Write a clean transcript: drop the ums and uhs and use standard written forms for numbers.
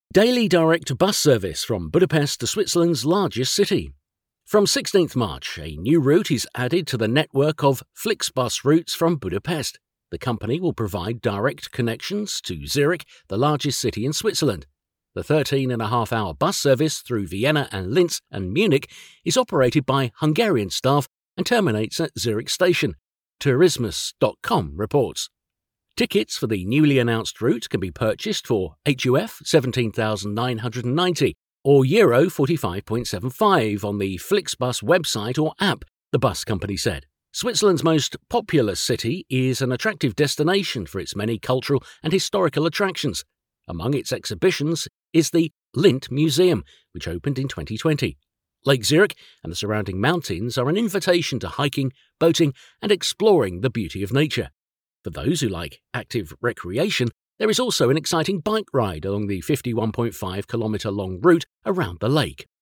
Daily direct bus service from Budapest to Switzerland's largest city. From 16th March, a new route is added to the network of Flixbus routes from Budapest. The company will provide direct connections to Zurich, the largest city in Switzerland. The 13.5-hour bus service through Vienna and Linz and Munich is operated by Hungarian staff and terminates at Zurich station. Tourismus.com reports. Tickets for the newly announced route can be purchased for HUF 17,990 or Euro 45.75 on the Flixbus website or app, the bus company said. Switzerland's most populous city is an attractive destination for its many cultural and historical attractions. Among its exhibitions is the Lindt Museum, which opened in 2020. Lake Zurich and the surrounding mountains are an invitation to hiking, boating, and exploring the beauty of nature. For those who like active recreation, there is also an exciting bike ride along the 51.5-kilometre long route around the lake.